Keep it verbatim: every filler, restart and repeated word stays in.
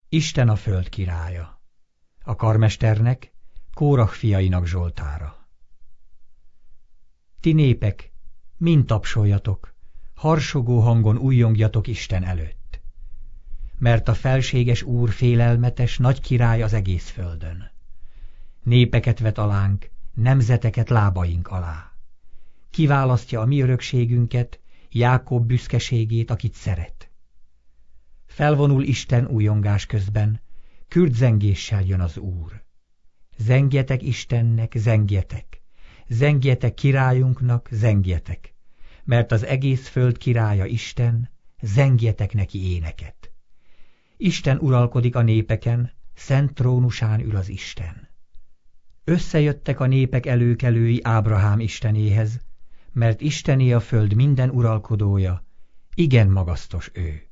Isten a föld királya, a karmesternek, Kórah fiainak Zsoltára. Ti népek, mind tapsoljatok, harsogó hangon újjongjatok Isten előtt. Mert a felséges Úr félelmetes, nagy király az egész földön. Népeket vet alánk, nemzeteket lábaink alá. Kiválasztja a mi örökségünket, Jákob büszkeségét, akit szeret. Felvonul Isten újongás közben, kürtzengéssel jön az Úr. Zengjetek Istennek, zengjetek, zengjetek királyunknak, zengjetek, mert az egész föld királya Isten, zengjetek neki éneket. Isten uralkodik a népeken, szent trónusán ül az Isten. Összejöttek a népek előkelői Ábrahám Istenéhez, mert Istené a föld minden uralkodója, igen magasztos ő.